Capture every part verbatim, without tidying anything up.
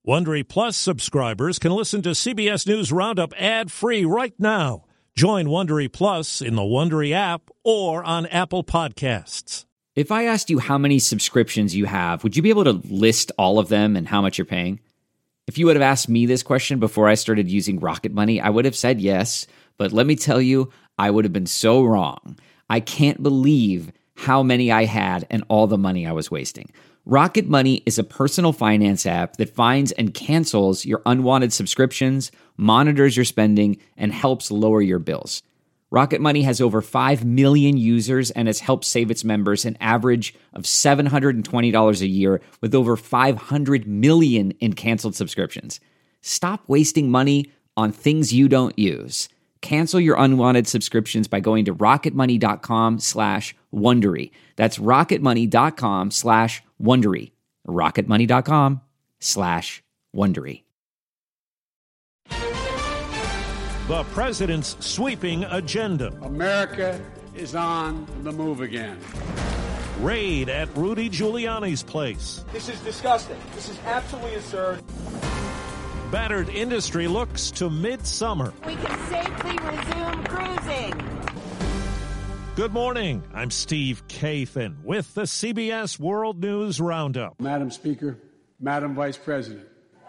Wondery Plus subscribers can listen to C B S News Roundup ad-free right now. Join Wondery Plus in the Wondery app or on Apple Podcasts. If I asked you how many subscriptions you have, would you be able to list all of them and how much you're paying? If you would have asked me this question before I started using Rocket Money, I would have said yes. But let me tell you, I would have been so wrong. I can't believe how many I had and all the money I was wasting. Rocket Money is a personal finance app that finds and cancels your unwanted subscriptions, monitors your spending, and helps lower your bills. Rocket Money has over five million users and has helped save its members an average of seven hundred twenty dollars a year with over five hundred million in canceled subscriptions. Stop wasting money on things you don't use. Cancel your unwanted subscriptions by going to rocketmoney.com slash Wondery. That's rocketmoney.com slash Wondery. rocketmoney.com slash Wondery. The president's sweeping agenda. America is on the move again. Raid at Rudy Giuliani's place. This is disgusting. This is absolutely absurd. Battered industry looks to midsummer. We can safely resume cruising. Good morning. I'm Steve Kathan with the C B S World News Roundup. Madam Speaker, Madam Vice President.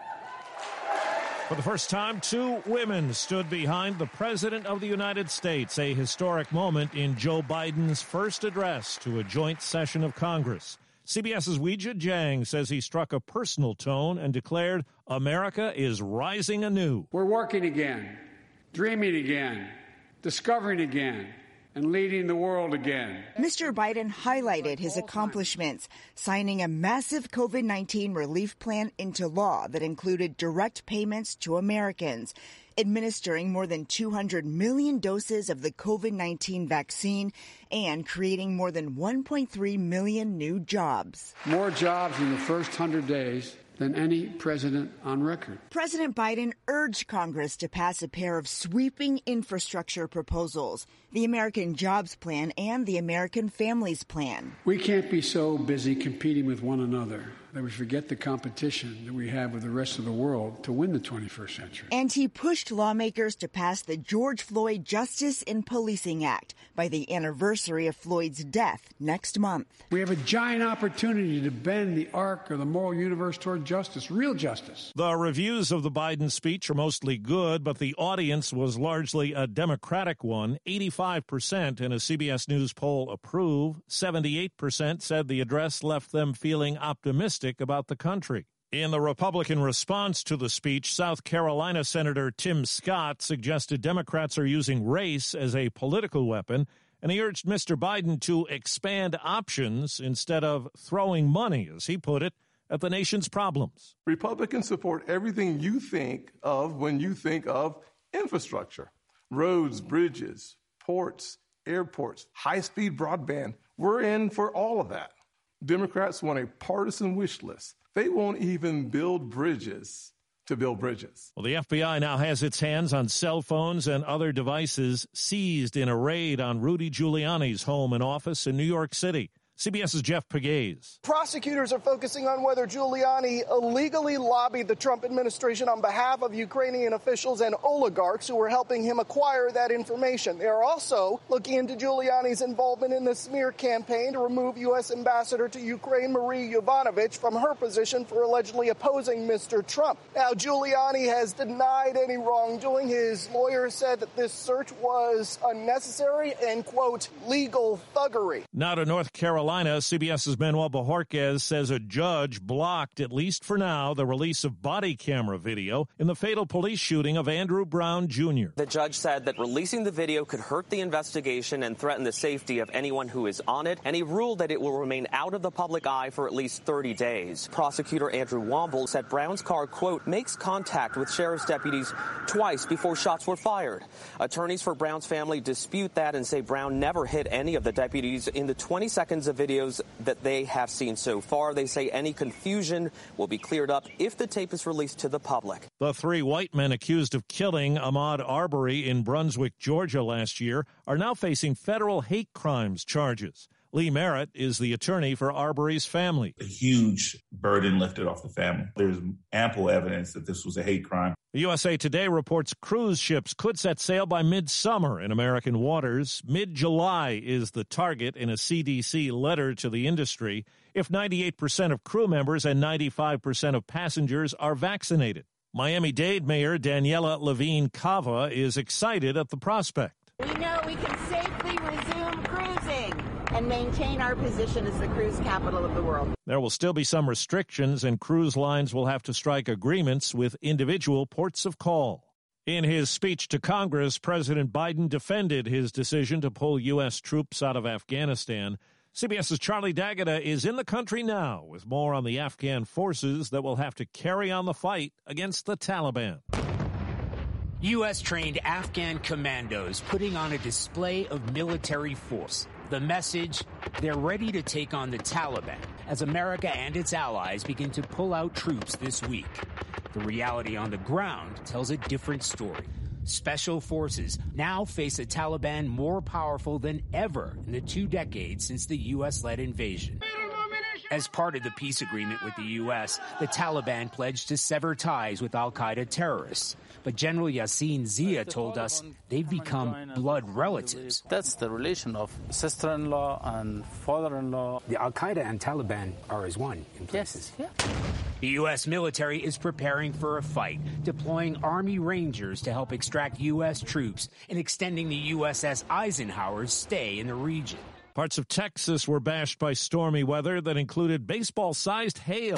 For the first time, two women stood behind the President of the United States, a historic moment in Joe Biden's first address to a joint session of Congress. CBS's Weijia Jiang says he struck a personal tone and declared America is rising anew. We're working again, dreaming again, discovering again, and leading the world again. Mister Biden highlighted his accomplishments, signing a massive COVID nineteen relief plan into law that included direct payments to Americans, administering more than two hundred million doses of the COVID nineteen vaccine, and creating more than one point three million new jobs. More jobs in the first one hundred days than any president on record. President Biden urged Congress to pass a pair of sweeping infrastructure proposals, the American Jobs Plan and the American Families Plan. We can't be so busy competing with one another that we forget the competition that we have with the rest of the world to win the twenty-first century. And he pushed lawmakers to pass the George Floyd Justice in Policing Act by the anniversary of Floyd's death next month. We have a giant opportunity to bend the arc of the moral universe toward justice, real justice. The reviews of the Biden speech are mostly good, but the audience was largely a Democratic one. eighty-five percent in a C B S News poll approve. seventy-eight percent said the address left them feeling optimistic about the country. In the Republican response to the speech, South Carolina Senator Tim Scott suggested Democrats are using race as a political weapon, and he urged Mister Biden to expand options instead of throwing money, as he put it, at the nation's problems. Republicans support everything you think of when you think of infrastructure. Roads, bridges, ports, airports, high-speed broadband. We're in for all of that. Democrats want a partisan wish list. They won't even build bridges to build bridges. Well, the F B I now has its hands on cell phones and other devices seized in a raid on Rudy Giuliani's home and office in New York City. CBS's Jeff Pegues. Prosecutors are focusing on whether Giuliani illegally lobbied the Trump administration on behalf of Ukrainian officials and oligarchs who were helping him acquire that information. They are also looking into Giuliani's involvement in the smear campaign to remove U S Ambassador to Ukraine Marie Yovanovitch from her position for allegedly opposing Mister Trump. Now, Giuliani has denied any wrongdoing. His lawyer said that this search was unnecessary and, quote, legal thuggery. Now to North Carolina. CBS's Manuel Bojorquez says a judge blocked, at least for now, the release of body camera video in the fatal police shooting of Andrew Brown Junior The judge said that releasing the video could hurt the investigation and threaten the safety of anyone who is on it, and he ruled that it will remain out of the public eye for at least thirty days. Prosecutor Andrew Womble said Brown's car, quote, makes contact with sheriff's deputies twice before shots were fired. Attorneys for Brown's family dispute that and say Brown never hit any of the deputies in the twenty seconds of videos that they have seen so far. They say any confusion will be cleared up if the tape is released to the public. The three white men accused of killing Ahmaud Arbery in Brunswick, Georgia last year are now facing federal hate crimes charges. Lee Merritt is the attorney for Arbery's family. A huge burden lifted off the family. There's ample evidence that this was a hate crime. The U S A Today reports cruise ships could set sail by midsummer in American waters. Mid-July is the target in a C D C letter to the industry if ninety-eight percent of crew members and ninety-five percent of passengers are vaccinated. Miami-Dade Mayor Daniela Levine Cava is excited at the prospect. We know we can safely resume cruising and maintain our position as the cruise capital of the world. There will still be some restrictions, and cruise lines will have to strike agreements with individual ports of call. In his speech to Congress, President Biden defended his decision to pull U S troops out of Afghanistan. CBS's Charlie D'Agata is in the country now with more on the Afghan forces that will have to carry on the fight against the Taliban. U S-trained Afghan commandos putting on a display of military force. The message, they're ready to take on the Taliban as America and its allies begin to pull out troops this week. The reality on the ground tells a different story. Special forces now face a Taliban more powerful than ever in the two decades since the U S-led invasion. As part of the peace agreement with the U S, the Taliban pledged to sever ties with al-Qaeda terrorists. But General Yassin Zia told us they've become blood relatives. That's the relation of sister-in-law and father-in-law. The al-Qaeda and Taliban are as one in places. Yes, yeah. The U S military is preparing for a fight, deploying Army Rangers to help extract U S troops and extending the U S S Eisenhower's stay in the region. Parts of Texas were bashed by stormy weather that included baseball-sized hail.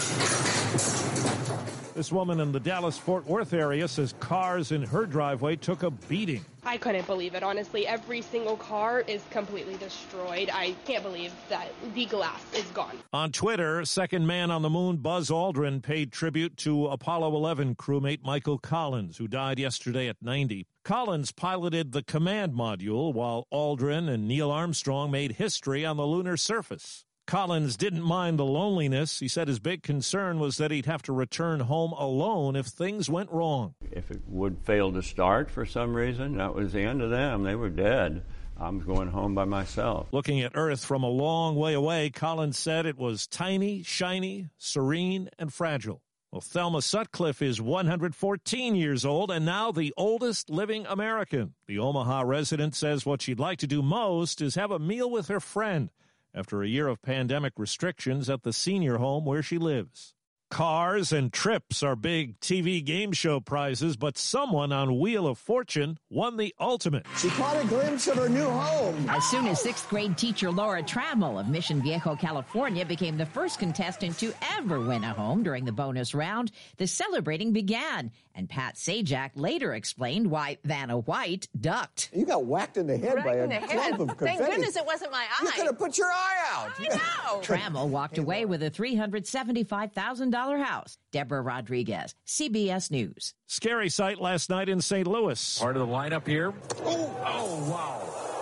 This woman in the Dallas-Fort Worth area says cars in her driveway took a beating. I couldn't believe it, honestly. Every single car is completely destroyed. I can't believe that the glass is gone. On Twitter, second man on the moon Buzz Aldrin paid tribute to Apollo eleven crewmate Michael Collins, who died yesterday at ninety. Collins piloted the command module while Aldrin and Neil Armstrong made history on the lunar surface. Collins didn't mind the loneliness. He said his big concern was that he'd have to return home alone if things went wrong. If it would fail to start for some reason, that was the end of them. They were dead. I'm going home by myself. Looking at Earth from a long way away, Collins said it was tiny, shiny, serene, and fragile. Well, Thelma Sutcliffe is one hundred fourteen years old and now the oldest living American. The Omaha resident says what she'd like to do most is have a meal with her friend after a year of pandemic restrictions at the senior home where she lives. Cars and trips are big T V game show prizes, but someone on Wheel of Fortune won the ultimate. She caught a glimpse of her new home. As soon as sixth grade teacher Laura Trammell of Mission Viejo, California, became the first contestant to ever win a home during the bonus round, the celebrating began. And Pat Sajak later explained why Vanna White ducked. You got whacked in the head right by a clump head. of confetti. Thank goodness it wasn't my eye. You could have put your eye out. I know. Trammell walked away with a three hundred seventy-five thousand dollars house. Deborah Rodriguez, C B S News. Scary sight last night in Saint Louis. Part of the lineup here. Oh, oh wow.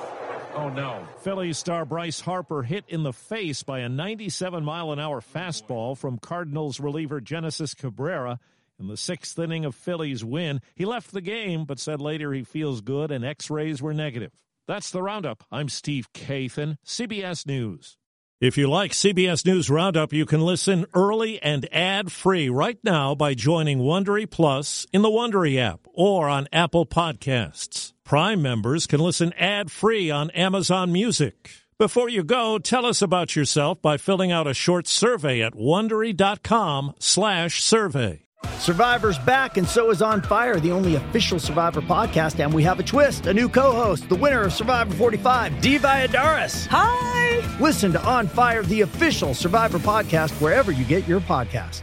Oh, no. Phillies star Bryce Harper hit in the face by a ninety-seven mile an hour fastball from Cardinals reliever Genesis Cabrera in the sixth inning of Phillies' win. He left the game, but said later he feels good and x-rays were negative. That's the Roundup. I'm Steve Kathan, C B S News. If you like C B S News Roundup, you can listen early and ad-free right now by joining Wondery Plus in the Wondery app or on Apple Podcasts. Prime members can listen ad-free on Amazon Music. Before you go, tell us about yourself by filling out a short survey at Wondery.com slash survey. Survivor's back, and so is On Fire, the only official Survivor podcast, and we have a twist, a new co-host, the winner of Survivor forty-five, Dee Valladares. Hi! Listen to On Fire, the official Survivor podcast, wherever you get your podcast.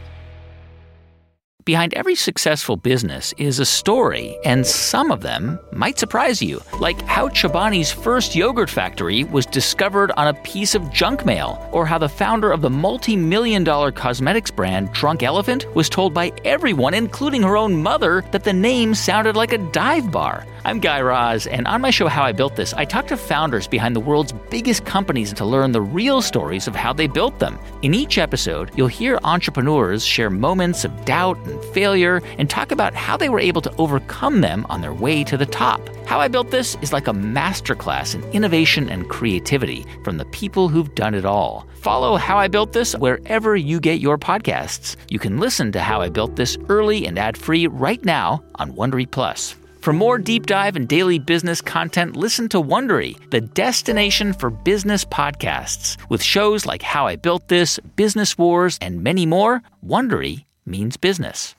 Behind every successful business is a story, and some of them might surprise you. Like how Chobani's first yogurt factory was discovered on a piece of junk mail, or how the founder of the multi-million dollar cosmetics brand Drunk Elephant was told by everyone, including her own mother, that the name sounded like a dive bar. I'm Guy Raz, and on my show How I Built This, I talk to founders behind the world's biggest companies to learn the real stories of how they built them. In each episode, you'll hear entrepreneurs share moments of doubt and failure and talk about how they were able to overcome them on their way to the top. How I Built This is like a masterclass in innovation and creativity from the people who've done it all. Follow How I Built This wherever you get your podcasts. You can listen to How I Built This early and ad-free right now on Wondery Plus. For more deep dive and daily business content, listen to Wondery, the destination for business podcasts. With shows like How I Built This, Business Wars, and many more, Wondery means business.